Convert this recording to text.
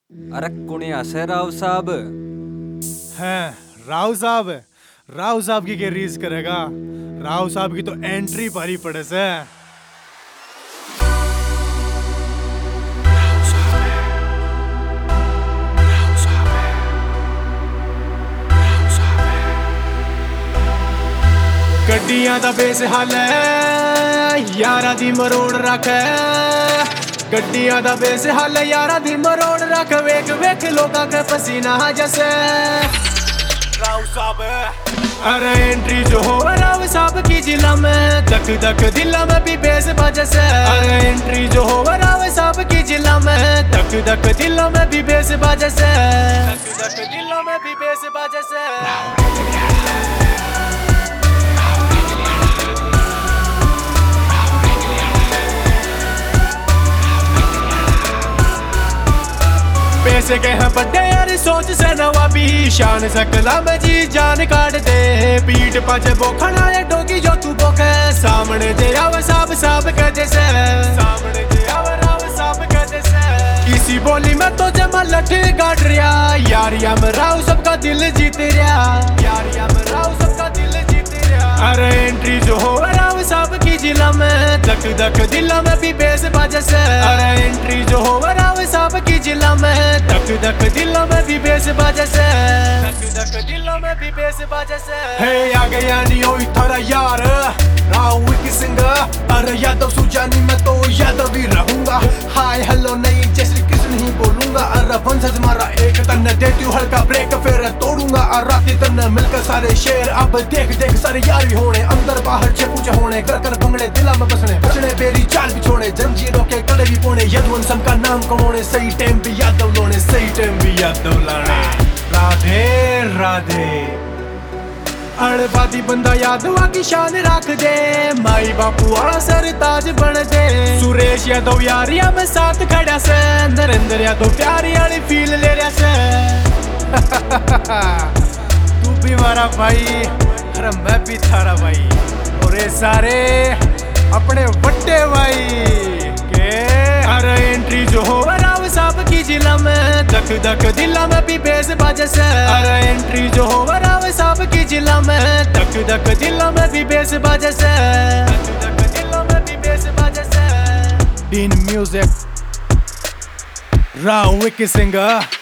अरे कुणिया से राव साहब हैं। राव साहब की क्या रीस करेगा। राव साहब की तो एंट्री पारी पड़े से। गड्डियां दा बेस हाल है यारा दी मरोड़ रख। गड्डियां दा बेस हाल है यारा दी मरोड़ रख। वेख वेख लोकां के पसीना जैसे राव साहब। अरे एंट्री जो हो राव साहब की जिला में धक धक दिला में भी बेस बजे से। अरे एंट्री जो हो राव साहब की जिला में धक धक दिला में भी बेस बजे से। धक धक दिला में भी बेस बजे से। पैसे के हैं बड्डे यार सोच से नवाबी। शान सकला में जी जान काट दे। पीठ पाछे बोखण आए डोगी जो तू बोखे। सामने दे आवे साहब साहब के जैसे। सामने दे आवे राव साहब के जैसे। इसी बोली में तो जमा लठ गाड़ रिया। यारिया में राव सबका दिल जीत रिया। यारिया में राव सबका दिल जीत रिया। अरे एंट्री जो हो राव साहब की जिला में धक धक दिला में भी बेस बजे से। अरे एंट्री जो हो राव साहब की जिला में धक धक दिलों में भी बेस बजे से। धक धक दिलों में भी बेस बजे से। हे आ गया नहीं हो थारा यार राव विकी सिंह। अरे यादव सुजानी मैं तो यादव ही रहूंगा। हाय हेलो नहीं जैसे कृष्ण ही बोलूंगा। अरे वंशज मारा एक तन्ने देती हूँ हल्का ब्रेक फिर तोड़ूंगा। और राती तन्ने मिलकर सारे शेर अब देख देख सारे यार भी होने। अंदर बाहर छेपूचे होने कर कर भंगड़े दिला में बसने। बचने बेरी चाल भी छोड़े जंजीरों के कड़े भी पोने। यदुवंशम का नाम कमाने सही टाइम भी यादव लोने। सही टाइम भी यादव लाने। राधे राधे अड़बादी बंदा यादवा की शान रख दे। माई बापू वाला सरताज बन दे। सुरेश यादव यारिया में साथ खड़ा से। नरेंद्र यादव प्यारी वाली फील ले रहा से। तू भी हमारा भाई अरे मैं भी थारा भाई। और ये सारे अपने बट्टे भाई के। अरे एंट्री जो हो राव साहब की जिला में धक धक दिला में भी बेस बजे से। अरे एंट्री जो हो राव साहब की जिला में धक धक दिला में भी बेस बजे से। धक धक दिला में भी बेस बजे से। डीन म्यूजिक राव विकी सिंह।